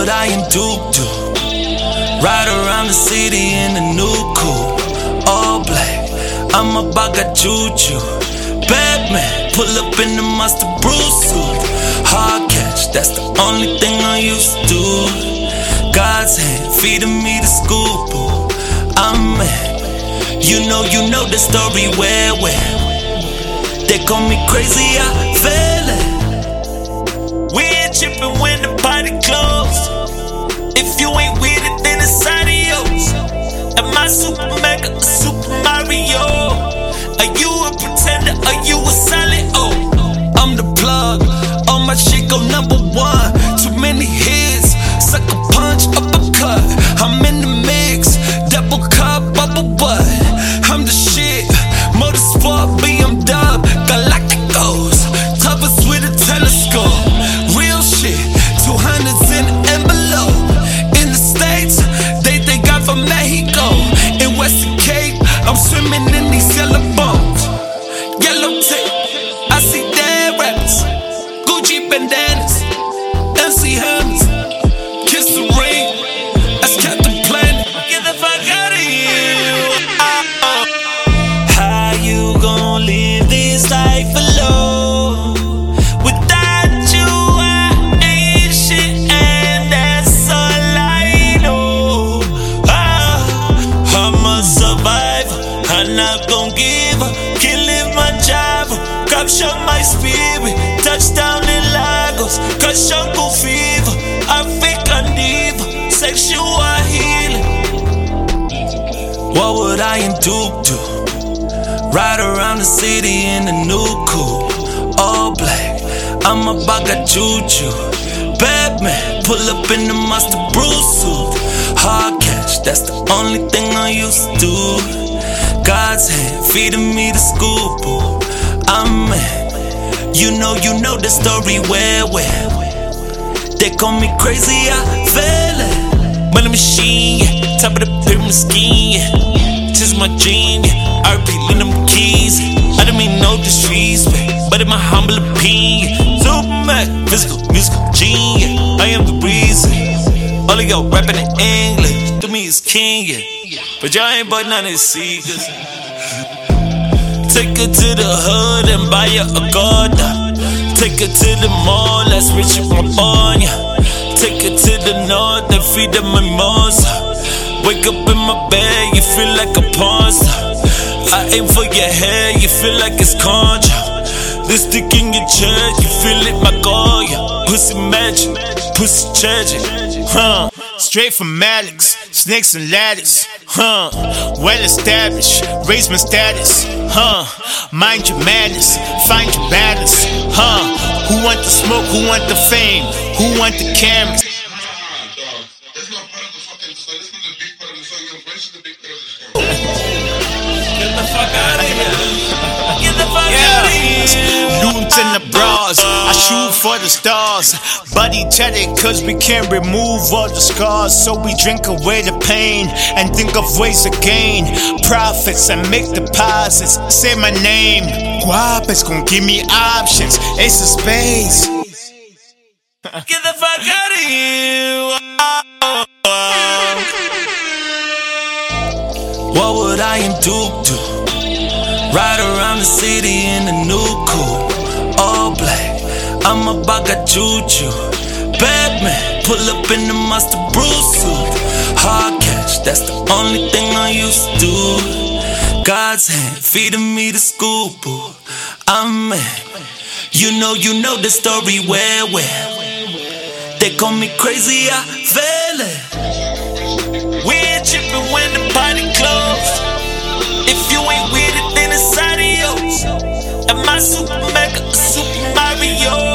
would I and Duke do? Ride around the city in a new coupe, all black. I'm about got juju. Batman, pull up in the Monster Bruce suit. Hard catch, that's the only thing I used to do. God's hand feeding me the scoop. I'm mad. You know the story where they call me crazy, I feel it. We ain't trippin' when the party closed. If you ain't with it, then it's adios. Am I Super Mega or Super Mario? Are you a pretender? Are you a solid? Oh, I'm the plug. All my shit go #1. Too many hits. Sucker punch, uppercut. I'm in the mix. Double cup, bubble butt. I'm the shit. Motorsport, BMW. Galacticos. Covers with a telescope. Real shit. 200s in an envelope. In the States, they got from Mexico. In Western Cape, I'm swimming in these yellow bones. Yellow tape. I see dead rappers. Gucci bandanas. MC Hammers. Kiss the ring. That's Captain Planet. Get the fuck out of here. How you gon' live this life alone? Without you, I ain't shit, and that's all I know. I'm a survivor. I'm not gon' give up. Can't live my job. Capture my spirit. Touchdown in Lagos. Cause Jungle Fever. African diva. Sexual healing. What would I and Duke do? Ride around the city in a new coupe, all black. I'm about got juju. Batman, pull up in the Monster Bruce suit. Hard catch, that's the only thing I used to do. God's hand feeding me the scoop. I'm mad. You know the story where they call me crazy, I feel it. Money machine, yeah. Top of the pyramid scheme, yeah. Just my dream, yeah. RP lean them keys. I don't mean no disrespect, but in my humble opinion, Superman, physical, musical genius. I am the reason. All of y'all rapping in English, to me is king, yeah. But y'all ain't but none of these seekers. Take her to the hood and buy her a garden. Take her to the mall, that's Richard Rambonia. Take her to the north and feed her mimosa. Wake up in my bed, you feel like a porn star. I aim for your hair, you feel like it's contra. This stick in your chest, you feel it, my Goya. Pussy magic, pussy tragic, Straight from Alex, snakes and ladders, well established, raise my status, mind your madness, find your balance, who want the smoke, who want the fame, who want the cameras? That's not part of the fucking song. This was a big part of the song. Your voice is a big part of the song. Get the fuck out of here. Get the fuck out of here. Loons in the bras, I shoot for the stars. Buddy jetted cause we can't remove all the scars. So we drink away the pain and think of ways to gain profits and make deposits. Say my name, Guapes gon' give me options. Ace of spades. Get the fuck out of here. What would I and Duke do? Ride around the city in a new coupe, all black. I'm about got juju. Batman, pull up in the Monster Bruce suit. Hard catch, that's the only thing I used to do. God's hand feeding me the scoop. I'm mad. You know the story where they call me crazy, I feel it. We ain't trippin' when the party closed. If you ain't with it, then it's adios. Am I Super Mega or Super Mario?